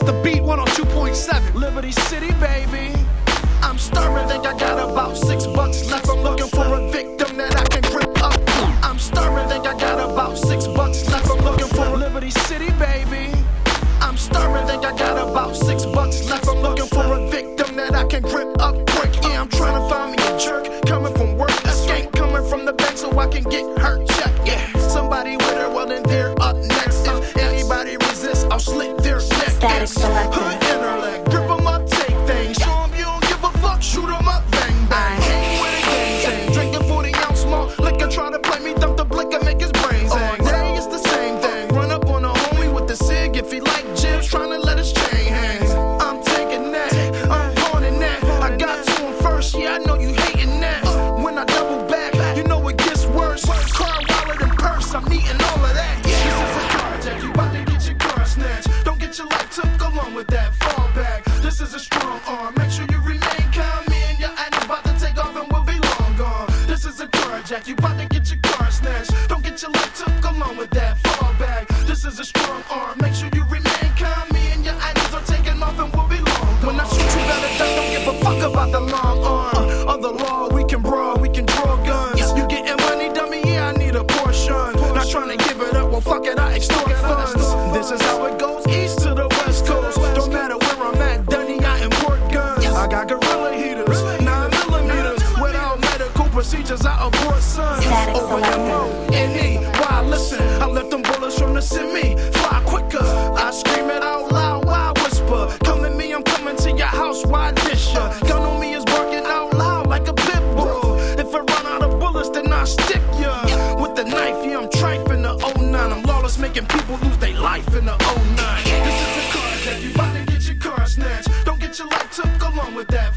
The Beat 102.7. Liberty City, baby. I'm starving, think I got about $6 left. I'm looking for a victim that I can grip up. I'm starving, think I got about $6 left. I'm looking for Liberty City, baby. I'm starving, think I got about $6 left. I'm looking for a victim that I can grip up quick. Yeah, I'm trying to find me a jerk coming from work. Escape coming from the bank so I can get hurt. Check, yeah. Somebody with her, well then they're up next. If anybody resists, I'll slit their neck. Static Selector. Hood intellect, grip them up, take things. Show them you don't give a fuck, shoot them up, bang bang. Hang with a gang gang, drinking 40 ounce more liquor, try to play me, dump the blick and make his brains hang. Day it's the same thing, run up on a homie with the cig if he like jibs, trying to let his chain hang. I'm taking that, I'm pawning that. I got to him first, yeah I know you hating that. When I double back, you know it gets worse. Car, wallet, and purse, I'm eating all of that. This is a carjack, you about to get your car snatched. Don't get your life took along with that fall back. This is a strong arm, make sure you remain calm. Me and your aunt about to take off and we'll be long gone. This is a carjack, you about to get your car snatched. Don't get your life took along with that fall back. This is a strong arm, make sure you remain calm. Me and your aunties are taking off and we'll be long gone. When I shoot you better duck, don't give a fuck about the long arm. Of the law, we can brawl, we can draw guns. You getting money, dummy? Yeah, I need a portion. Not trying to give it up, well fuck it, I extort funds. This is how it goes, east to the west coast. Don't matter where I'm at, Dunny, I import guns. I got gorilla heaters, 9mm. Without medical procedures, I abort sons. Over M-O-N-E, why listen? I left them bullets from the semi. Fly quicker, I scream it out loud, why whisper? Come at me, I'm coming to your house, why dish ya? Gun on me is barking out loud like a pit bull. If I run out of bullets, then I stick ya. With the knife, yeah, I'm trife in the 09. I'm lawless, making people lose their life in the 09. This is a carjack, you about to get your car snatched. Don't get your life took along with that